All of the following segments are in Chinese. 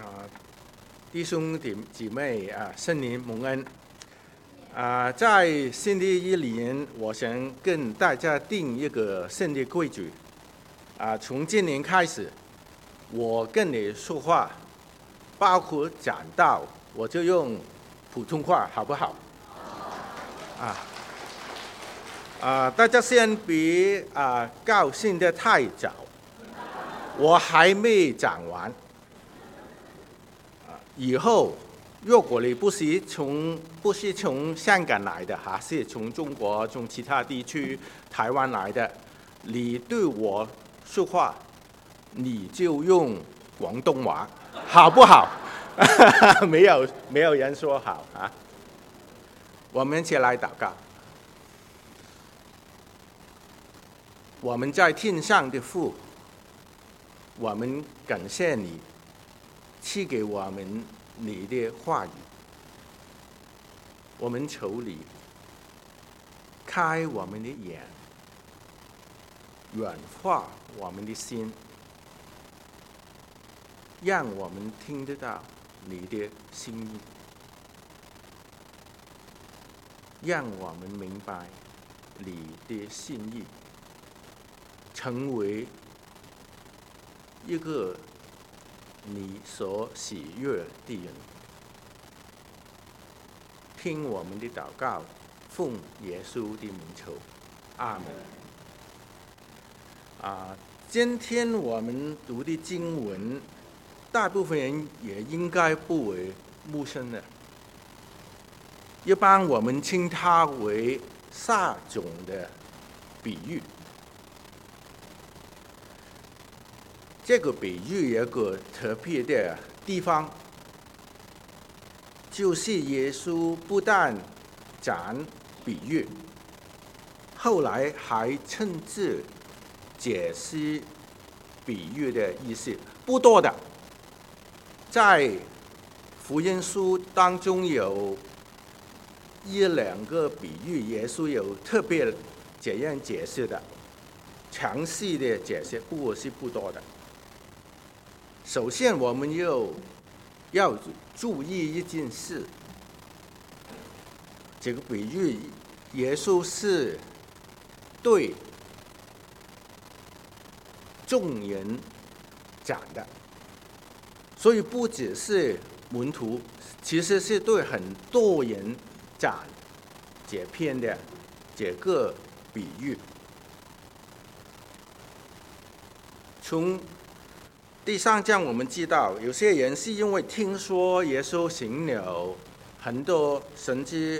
弟兄姊妹圣灵蒙恩。在新的一年，我想跟大家定一个新的规矩。从今年开始，我跟你说话，包括讲道，我就用普通话，好不好？大家先别高兴得太早，我还没讲完。以后如果你不是从香港来的，是从中国、从其他地区、台湾来的，你对我说话，你就用广东话，好不好？没有人说好啊。我们一起来祷告。我们在天上的父，我们感谢你赐给我们你的话语，我们求你开我们的眼，软化我们的心，让我们听得到你的心意，让我们明白你的心意，成为一个你所喜悦的人。听我们的祷告，奉耶稣的名求，阿门。今天我们读的经文，大部分人也应该不为陌生的。一般我们称它为撒种的比喻。这个比喻有个特别的地方，就是耶稣不但讲比喻，后来还亲自解释比喻的意思。不多的，在福音书当中有一两个比喻，耶稣有特别这样解释的，详细的解释，不过是不多的。首先，我们要注意一件事，这个比喻，耶稣是对众人讲的，所以不只是门徒，其实是对很多人讲这篇的这个比喻。从第3章我们知道，有些人是因为听说耶稣行了很多神迹，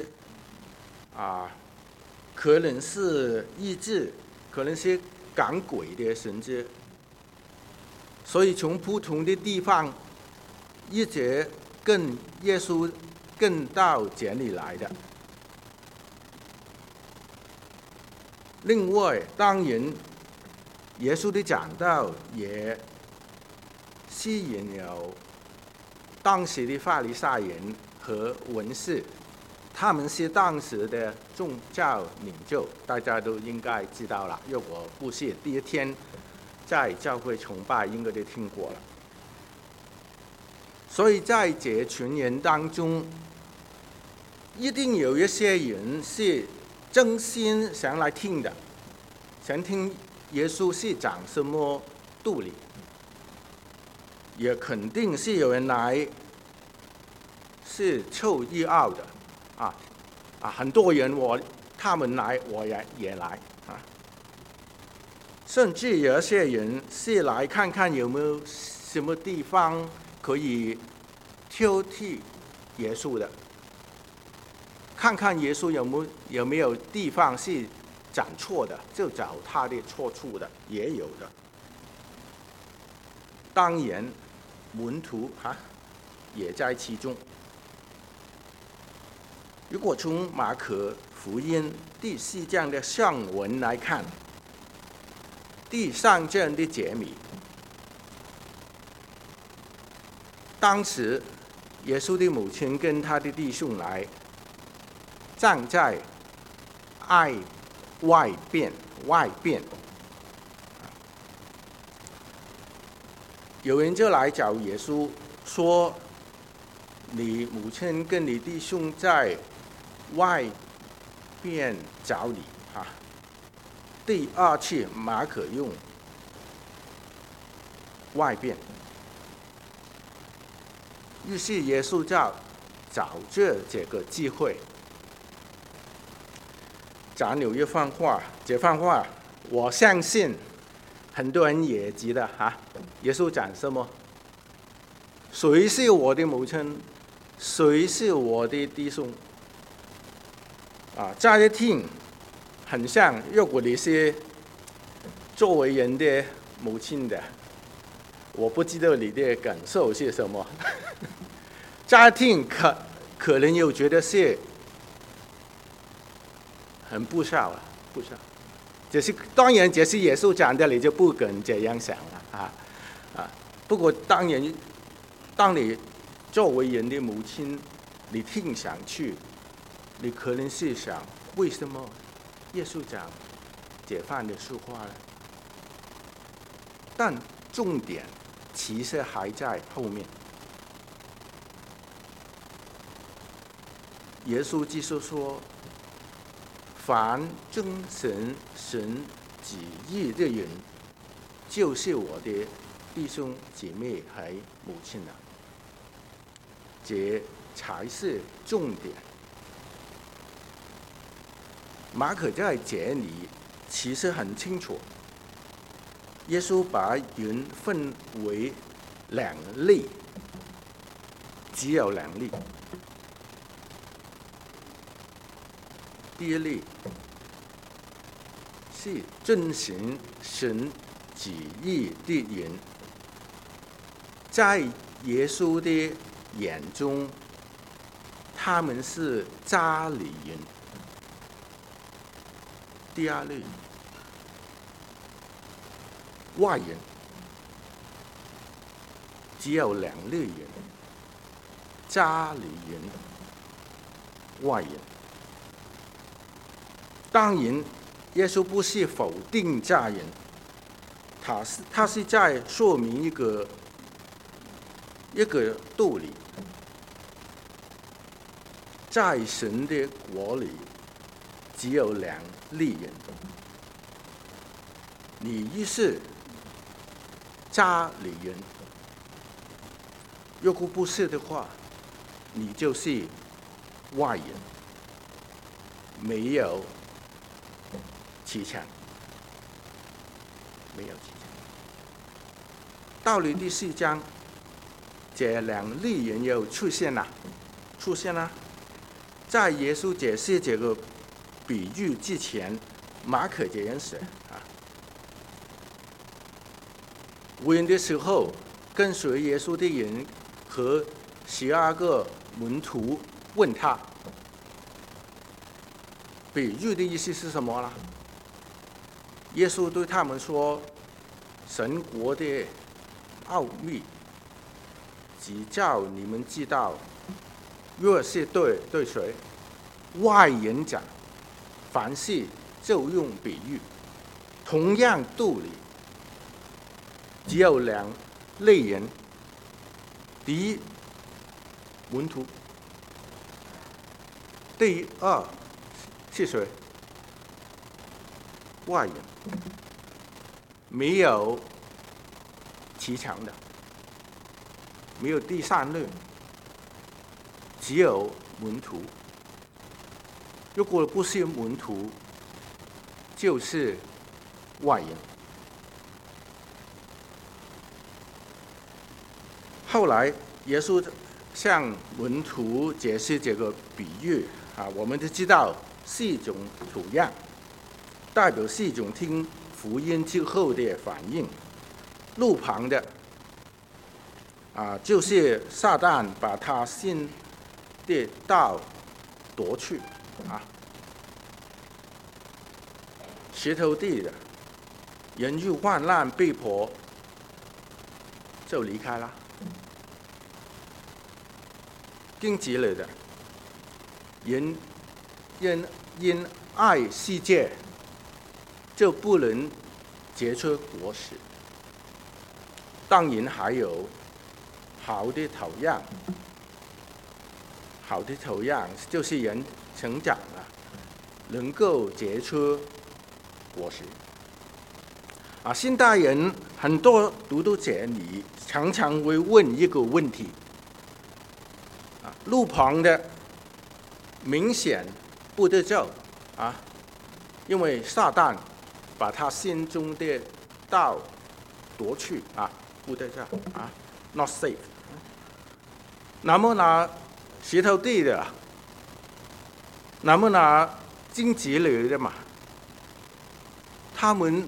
可能是医治，可能是赶鬼的神迹，所以从不同的地方一直跟耶稣跟到这里来的。另外，当然耶稣的讲道也吸引了当时的法利赛人和文士，他们是当时的宗教领袖，大家都应该知道了。如果不是第一天在教会崇拜，应该都听过了。所以在这群人当中，一定有一些人是真心想来听的，想听耶稣是讲什么道理。也肯定是有人来是凑热闹的，很多人他们来，我也来，甚至有些人是来看看有没有什么地方可以挑剔耶稣的，看看耶稣有没有地方是讲错的，就找他的错处的，也有的。当然门徒也在其中。如果从马可福音第4章的上文来看，第3章的结尾，当时耶稣的母亲跟他的弟兄来，站在爱外边，有人就来找耶稣说你母亲跟你弟兄在外边找你啊。第二次马可用外边，于是耶稣就找着这个机会讲了一番话。这番话我相信很多人也记得啊。耶稣讲什么？谁是我的母亲？谁是我的弟兄？乍一听很像，如果你是作为人的母亲的，我不知道你的感受是什么。乍一听可能又觉得是很不孝了，不孝。当然这是耶稣讲的，你就不敢这样想了不过当然，当你作为人的母亲，你听上去，你可能是想，为什么耶稣讲这番的说话呢？但重点其实还在后面。耶稣基督说，凡遵行神旨意的人，就是我的弟兄姐妹和母亲了。这才是重点。马可在这里其实很清楚，耶稣把人分为两类，只有两类。第一类是遵行神旨意的人，在耶稣的眼中，他们是家里人。第二类，外人，只有两类人：家里人、外人。当然，耶稣不是否定家人，他是在说明一个道理。在神的国里，只有两类人。你一是家里人，如果不是的话，你就是外人，没有启强，没有启强。到了第4章，这两类人又出现了。在耶稣解释这个比喻之前，马可这样写无人的时候，跟随耶稣的人和12个门徒问他，比喻的意思是什么呢？耶稣对他们说，神国的奥秘只叫你们知道，若是对谁外人讲，凡事就用比喻。同样道理，只有两类人：第一，门徒；第二是谁？外人，没有其强的，没有第三类，只有门徒。如果不是门徒，就是外人。后来耶稣向门徒解释这个比喻我们都知道是一种图样，代表是一种听福音之后的反应。路旁的就是撒旦把他信的道夺去石头地的人遇患难被迫就离开了。荆棘类的人因爱世界就不能结出果实。当然还有好的土壤，好的土壤就是人成长能够结出果实。现代人很多读者，你常常会问一个问题：路旁的明显不得救因为撒旦把他心中的道夺去不得救not safe。那么拿石头地的，那么拿荆棘类的嘛，他们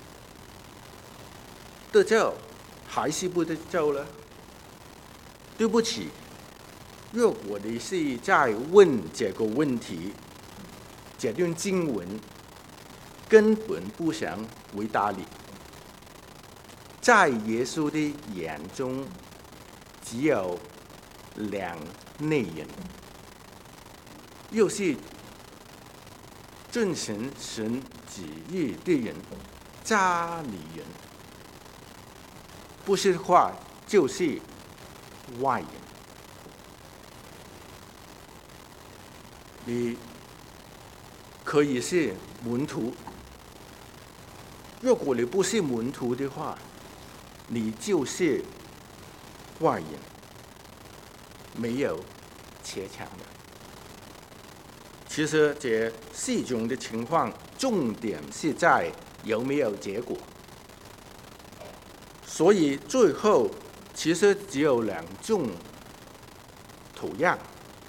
得救还是不得救呢？对不起，如果你是在问这个问题，这段经文根本不想回答你。在耶稣的眼中，只有两类人，又是遵行神旨意的人，家里人，不是的话就是外人。你可以是门徒，如果你不是门徒的话，你就是外人，没有切强的。其实这四种的情况，重点是在有没有结果。所以最后其实只有两种土壤，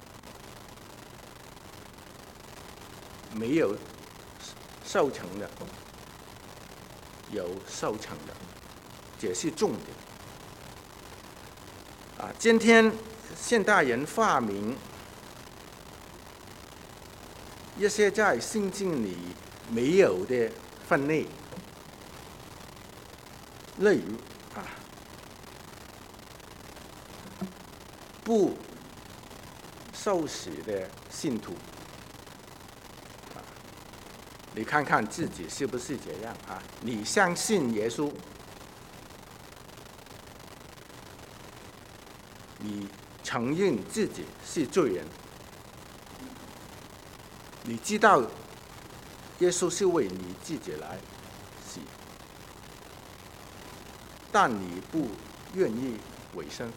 没有收成的，有收成的，这是重点。今天现代人发明一些在圣经里没有的分类，例如不受洗的信徒，你看看自己是不是这样你相信耶稣，你承认自己是罪人，你知道耶稣是为你自己来死，但你不愿意委身。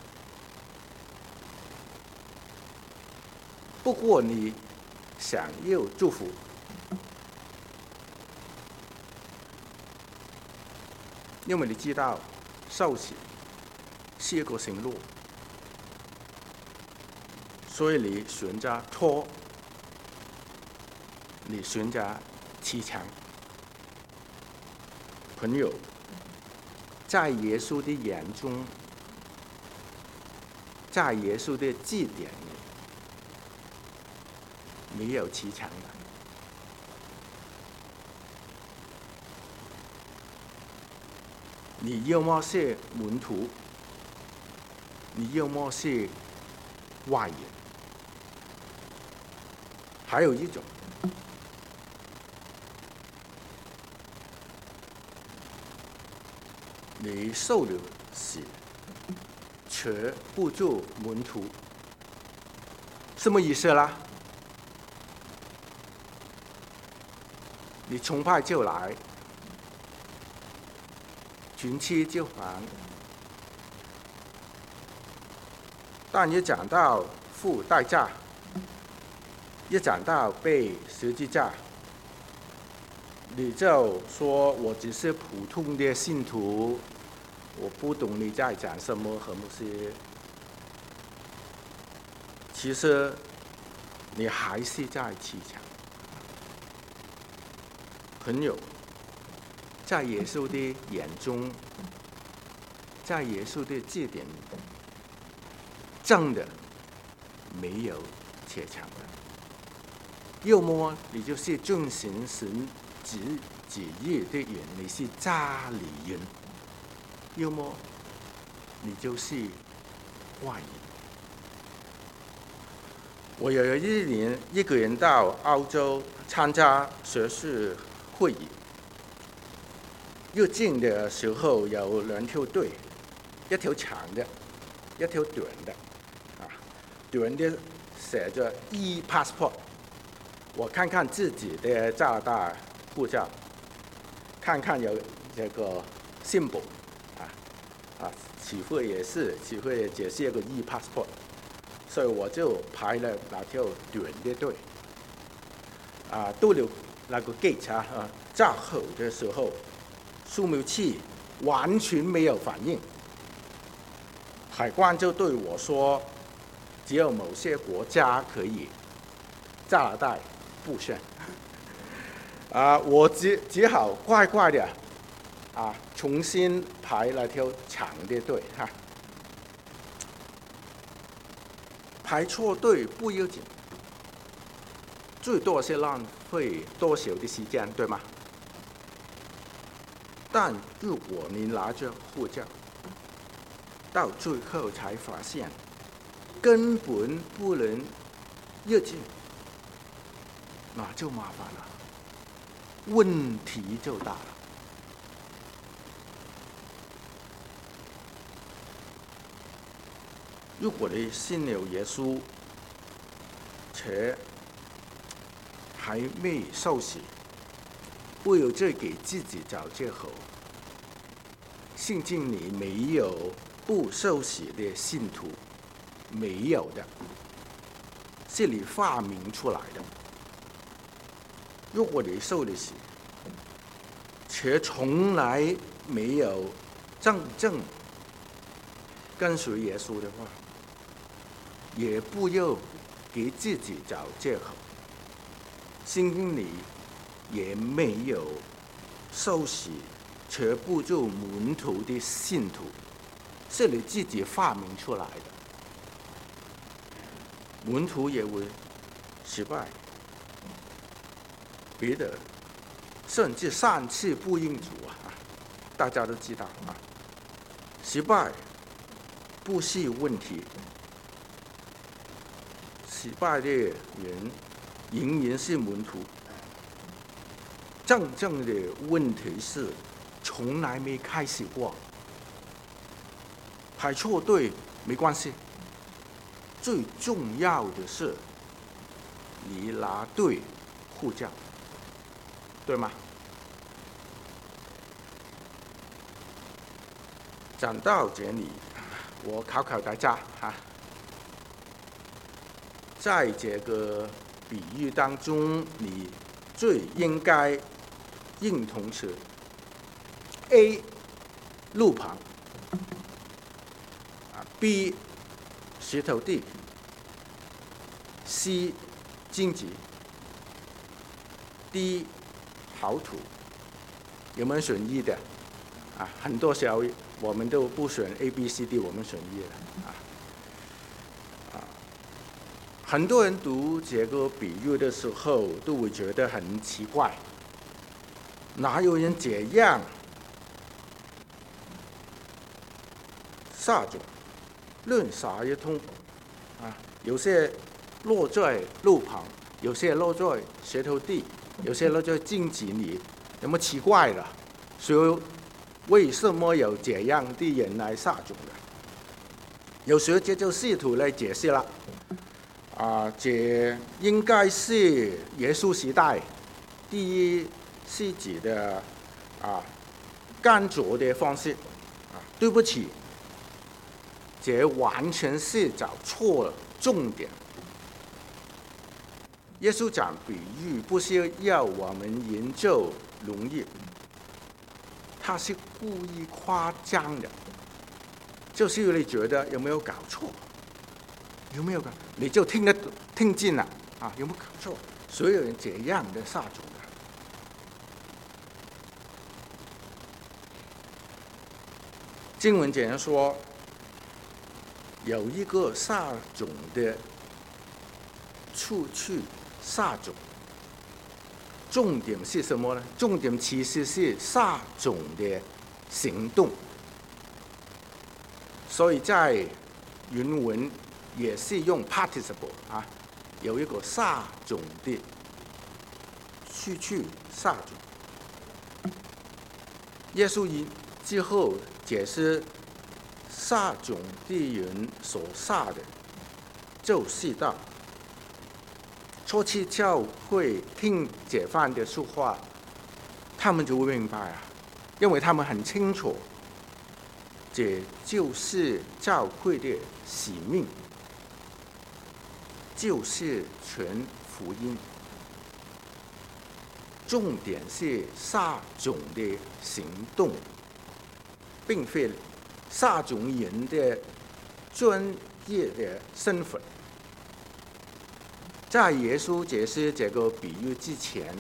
不过你想要祝福，因为你知道受洗是一个行路，所以你选择拖，你选择骑墙。朋友，在耶稣的眼中，在耶稣的字典里，没有骑墙的。你要么是门徒，你要么是外人。还有一种，你受了洗，却不做门徒，什么意思啦？你崇拜就来，群期就还，但一讲到付代价，一讲到被十字架，你就说我只是普通的信徒，我不懂你在讲什么和某些。其实你还是在砌墙。朋友，在耶稣的眼中，在耶稣的字典里，真的没有切墙的。要么你就是遵行神旨意的人，你是家里人；要么你就是外人。我有一年一个人到澳洲参加学术会议，入境的时候有两条队，一条长的， 一条短的，短的写着 e-passport。我看看自己的加拿大护照，看看有这个 symbol， 启慧也是，启慧也解释一个 e-passport， 所以我就排了那条短的队。到了那个 gate 闸口的时候，扫描器完全没有反应，海关就对我说，只有某些国家可以，加拿大不行。我只好乖乖的重新排了条长的队排错队不要紧，最多是浪费多少的时间，对吗？但如果你拿着护照，到最后才发现根本不能入境，那就麻烦了，问题就大了。如果你信了耶稣，且还没受洗，不要再给自己找借口。圣经里没有不受洗的信徒，没有的，是你发明出来的。如果你受了洗，且从来没有真正跟随耶稣的话，也不要给自己找借口。圣经里也没有受洗且不做门徒的信徒，是你自己发明出来的。门徒也会失败，别的甚至3次不应主大家都知道失败不是问题，失败的人仍然是门徒。真正的问题是从来没开始过。排错队没关系，最重要的是你拿对护照，对吗？讲到这里，我考考大家在这个比喻当中，你最应该认同是 A 路旁，B 石头地，C 荆棘，D 好土。有没有选一的？很多时候我们都不选 A、B、C、D， 我们选一的很多人读这个比喻的时候都会觉得很奇怪，哪有人这样撒种，乱撒一通有些落在路旁，有些落在石头地，有些落在荆棘里，有没有奇怪了？所以为什么有这样的人来撒种的？有学者就试图来解释了。这应该是耶稣时代第一世纪的耕作的方式。对不起，这完全是找错了重点。耶稣讲比喻不是要我们研究农业，他是故意夸张的，就是你觉得有没有搞错？有没有搞？你就听进了有没有搞错？所有人这样的撒种的。经文这样说，有一个撒种的出去撒种，重点是什么呢？重点其实是撒种的行动。所以在原文也是用 participle 有一个撒种的出去撒种。耶稣之后解释撒种的人所撒的，就是道。初期教会听解放的说话，他们就会明白啊，因为他们很清楚，这就是教会的使命，就是传福音。重点是撒种的行动，并非撒种人的专业的身份。在耶稣解释这个比喻之前，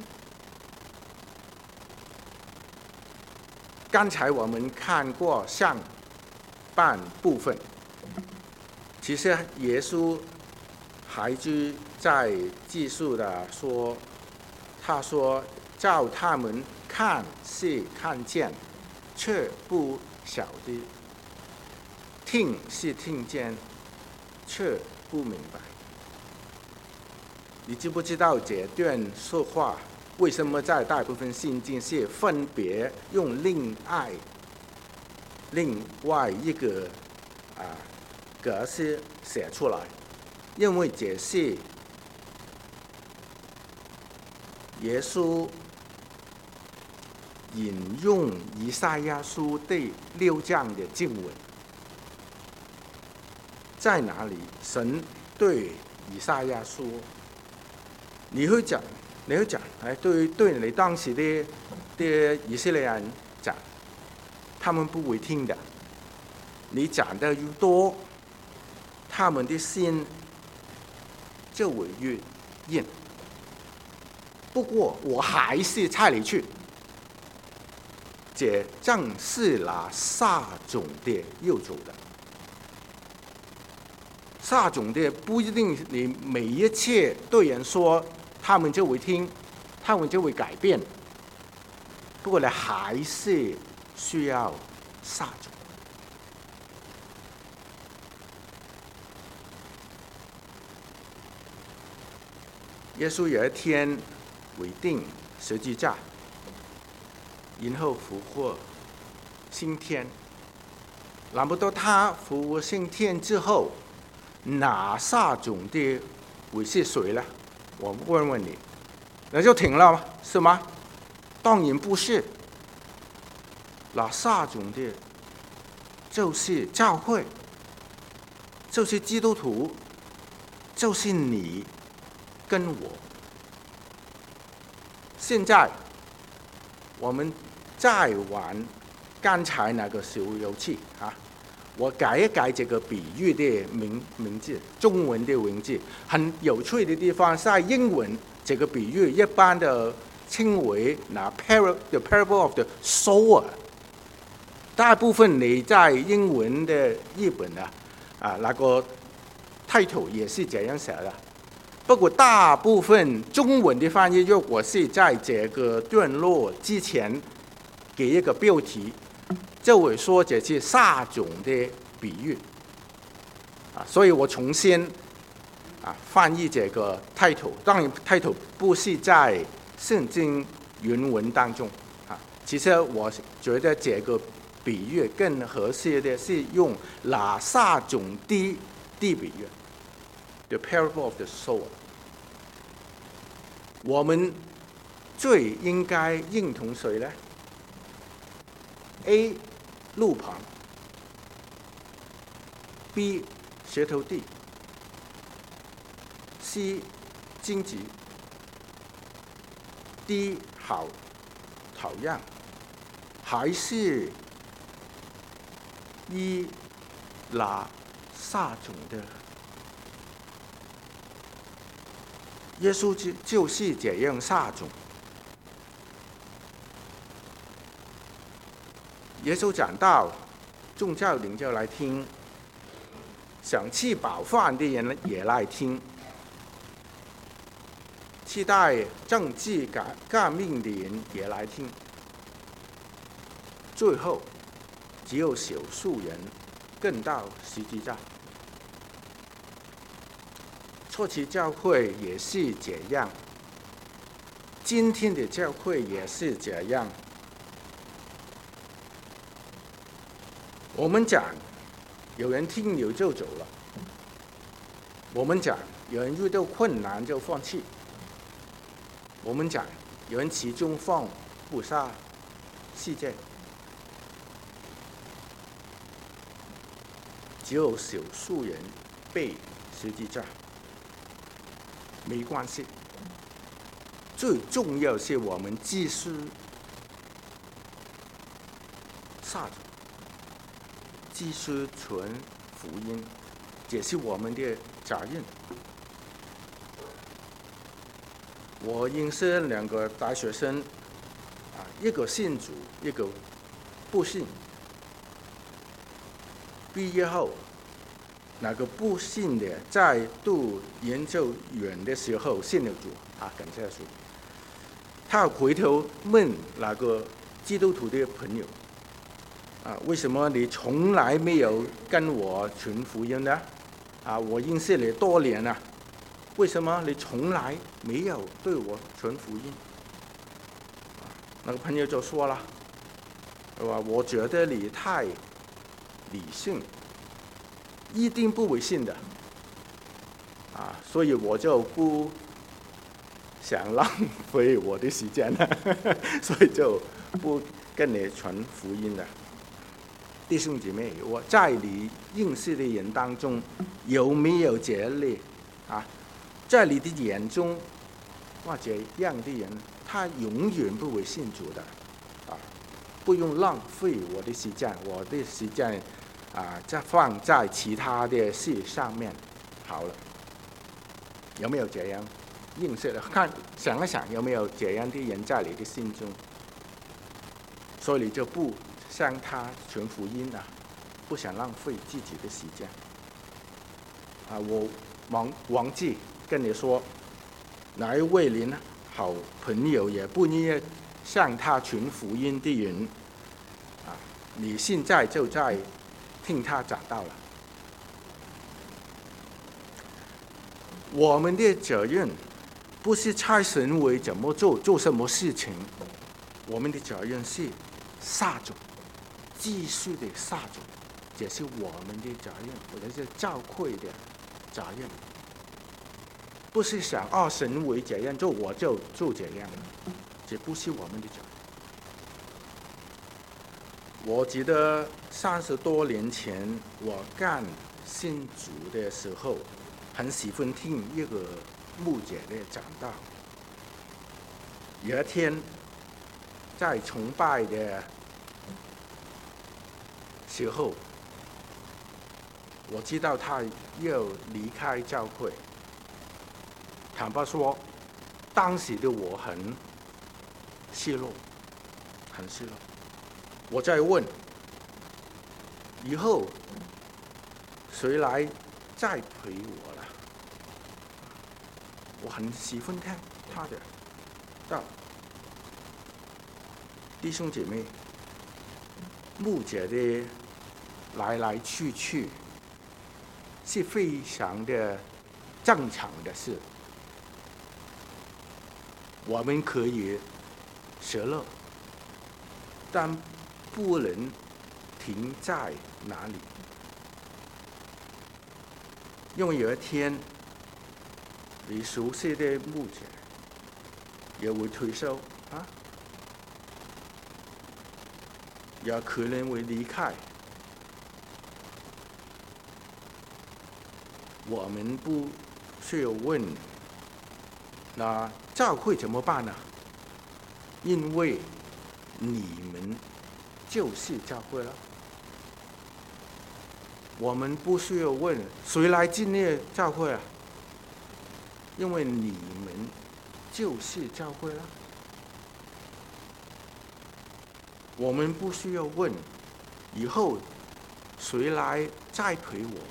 刚才我们看过上半部分，其实耶稣还是在继续的说，他说叫他们看是看见，却不晓得；听是听见，却不明白。你知不知道这段说话为什么在大部分圣经是分别用另外一个格式写出来？因为这是耶稣引用以赛亚书第6章的经文，在哪里？神对以赛亚说：“你会讲，对你当时的以色列人讲，他们不会听的。你讲的越多，他们的心就会越硬。不过我还是差你去。”这正是那撒种的要做的。撒种的不一定你每一次对人说，他们就会听，他们就会改变。不过你还是需要撒种。耶稣有一天为定十字架，然后复活升天。那么到他复活升天之后，那撒种的会是谁呢？我问问你，那就停了吗？是吗？当然不是。那撒种的，就是教会，就是基督徒，就是你跟我。现在我们再玩刚才那个小游戏啊！我改一改这个比喻的名字，中文的名字。很有趣的地方，在英文这个比喻一般的称为the parable of the sower。大部分你在英文的译本那个 title 也是这样写的。不过大部分中文的翻译，如果是在这个段落之前给一个标题，就会说这是撒种的比喻。所以我重新翻译这个 title， 当然 title 不是在圣经原文当中其实我觉得这个比喻更合适的是用那撒种的比喻 ，the parable of the sower。我们最应该认同谁呢 ？A 路旁 ，B 石头地 ，C 荆棘 ，D 好讨厌，还是E 那撒种的？耶稣就是这样撒种。耶稣讲到，宗教领袖来听，想吃饱饭的人也来听，期待政治革命的人也来听，最后只有少数人跟到十字架。初期教会也是这样，今天的教会也是这样。我们讲有人听了就走了。我们讲，有人遇到困难就放弃。我们讲，有人始终放不下世界。只有少数人被十字架，没关系。最重要是我们继续撒种，继续传福音，这是我们的责任。我认识2个大学生，一个信主，一个不信。毕业后，那个不信的在读研究院的时候信了主，感谢主。他回头问那个基督徒的朋友，为什么你从来没有跟我传福音呢？我认识你多年了，为什么你从来没有对我传福音？那个朋友就说了，我觉得你太理性，一定不会信的，所以我就不想浪费我的时间了，所以就不跟你传福音了。弟兄姐妹，我在你认识的人当中，有没有这类在你的眼中，这样的人，他永远不会信主的，不用浪费我的时间，我的时间再放在其他的事上面好了。有没有这样认识的？想一想，有没有这样的人在你的心中？所以你就不向他传福音不想浪费自己的时间。我忘记跟你说，哪一位您好朋友也不愿意向他传福音的人，你现在就在听他讲道了。我们的责任不是猜神会怎么做什么事情，我们的责任是撒种，继续的撒种，这是我们的责任，或者是教会的责任。不是想神会这样做，我就做这样，这不是我们的责任。我记得30多年前我刚信主的时候，很喜欢听一个牧者的讲道。有一天在崇拜的时候，我知道他要离开教会。坦白说，当时的我很失落，很失落。我在问，以后谁来再陪我了？我很喜欢听他的道。弟兄姐妹，牧者的来来去去是非常的正常的事。我们可以舍乐，但不能停在哪里，因为有一天，你熟悉的牧者也会退休也可能会离开。我们不需要问，那教会怎么办呢？因为你们就是教会了。我们不需要问谁来建立教会因为你们就是教会了。我们不需要问以后谁来栽培我。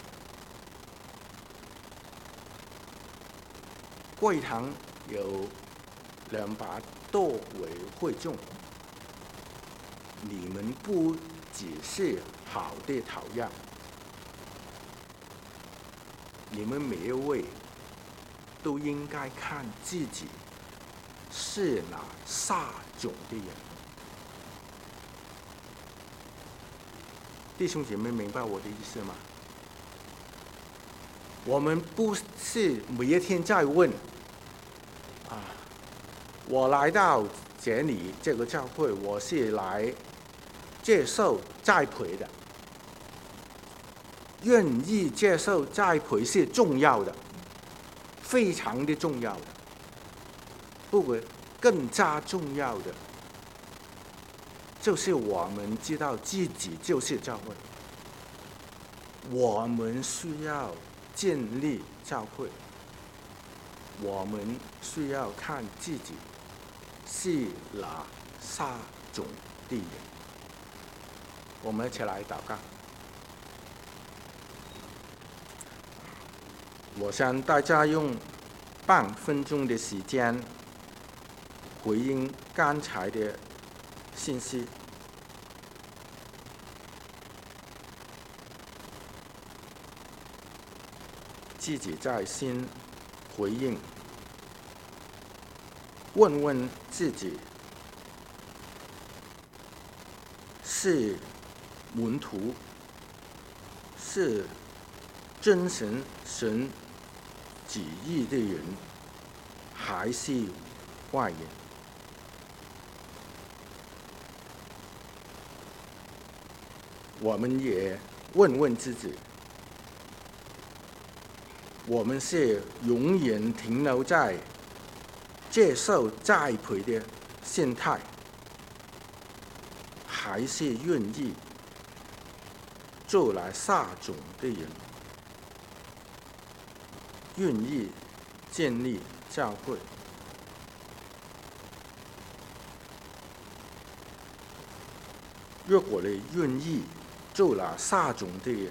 贵堂有200多位会众，你们不只是好的榜样，你们每一位都应该看自己是那撒种的人。 弟兄姐妹，明白我的意思吗？我们不是每一天在问我来到这个教会，我是来接受栽培的。愿意接受栽培是重要的，非常的重要的。不过更加重要的，就是我们知道自己就是教会，我们需要建立教会，我们需要看自己是哪3种的人。我们一起来祷告。我想大家用半分钟的时间回应刚才的信息。自己在心回应，问问自己是门徒，是遵循神旨意的人，还是外人？我们也问问自己，我们是永远停留在接受栽培的心态，还是愿意做了撒种的人，愿意建立教会？如果你愿意做了撒种的人，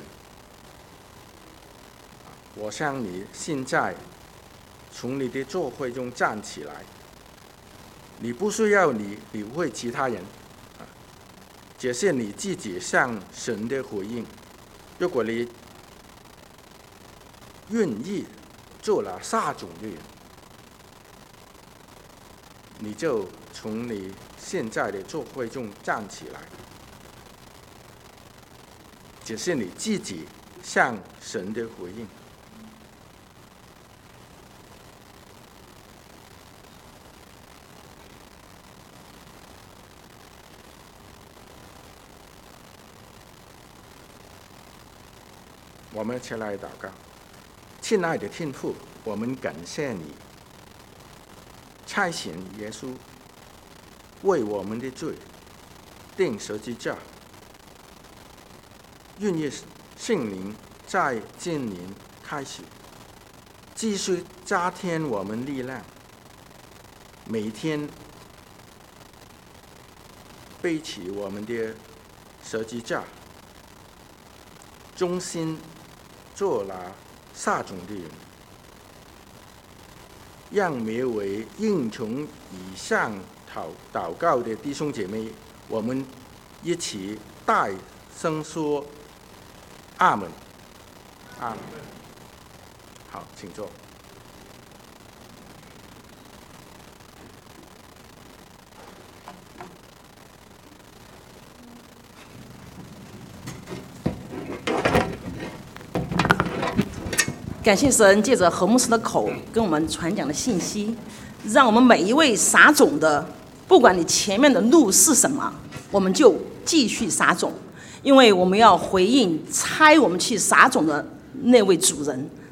我想你现在从你的座位中站起来，你不需要你理会其他人，这是你自己向神的回应。如果你愿意做了撒种的人，你就从你现在的座位中站起来，这是你自己向神的回应。我们一起来祷告。亲爱的天父，我们感谢你差遣耶稣为我们的罪钉十字架，愿意圣灵在今年开始继续加添我们力量，每天背起我们的十字架，忠心做了撒种的人，让每位应从以上祷告的弟兄姐妹，我们一起大声说阿们，阿们。好，请坐。 感谢神借着何牧师的口跟我们传讲的信息，让我们每一位撒种的，不管你前面的路是什么，我们就继续撒种，因为我们要回应差我们去撒种的那位主人。